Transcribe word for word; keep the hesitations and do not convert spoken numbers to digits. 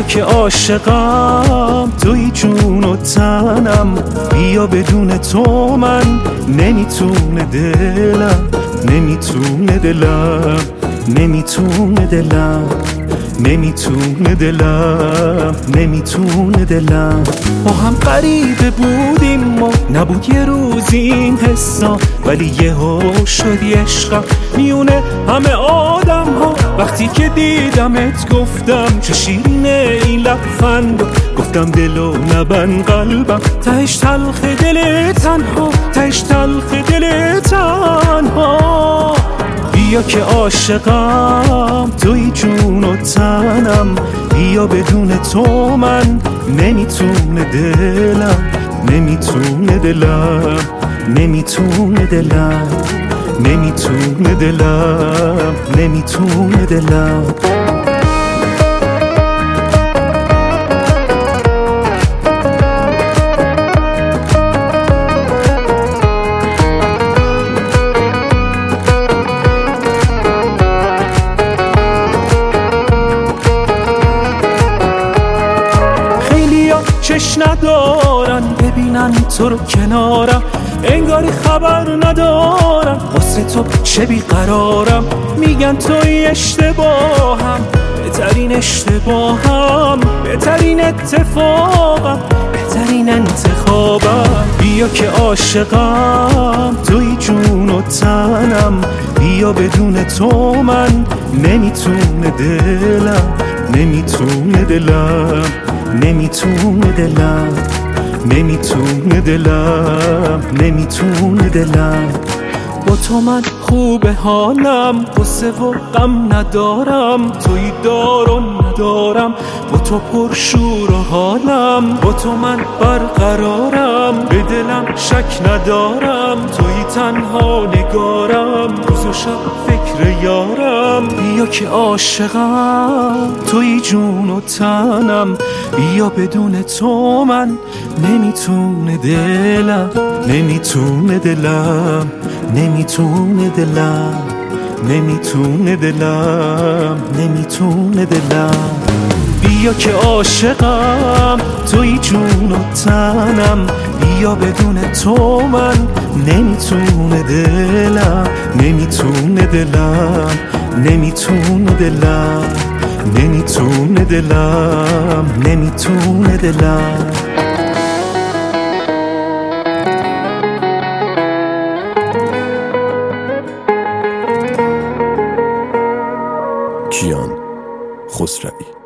که عاشقم توی جون و تنم، بیا بدون تو من نمیتونه دلم، نمیتونه دلم، نمیتونه دلم، نمیتونه دلم، نمیتونه دلم. ما هم غریبه بودیم و نبود یه روز این حسا، ولی یه ها شدی عشقم میونه همه آدم ها. وقتی که دیدمت گفتم چه شیرینه این لبخند، گفتم دلو نبند قلبم، تهش تلخ دل تنها، تهش تلخ دل تنها. بیا که عاشقم توی جون و تنم، بیا بدون تو من نمیتونه دلم، نمیتونه دلم، نمیتونه دلم، نمیتونه دلم، نمیتونه دلم. چش ندارن ببینن تو رو کنارم، انگاری خبر ندارن واسه تو چه بیقرارم. میگن توی اشتباهم، بهترین اشتباهم، بهترین اتفاقم، بهترین انتخابم. بیا که عاشقم توی جون و تنم، بیا بدون تو من نمیتونه دلم، نمیتونه دلم، نمیتونه دلم، نمیتونه دلم، نمیتونه دلم. با تو من خوب حالم، غصه و غم ندارم، توی دار و ندارم، با تو پرشور و حالم، با تو من برقرارم، به دلم شک ندارم، توی تنها نگارم، روز و شب فکر یارم. بیا که عاشقم توی جون و تنم، بیا بدون تو من نمیتونه دلم، نمیتونه دلم، نمیتونه دلم، نمیتونه دلم، نمیتونه دلم. بیا که عاشقم توی جون و تنم، بیا بدون تو من نمیتونه دلم، نمیتونه دلم، نمیتونه دلم، نمیتونه دلم، نمیتونه دلم. کیان خسروی.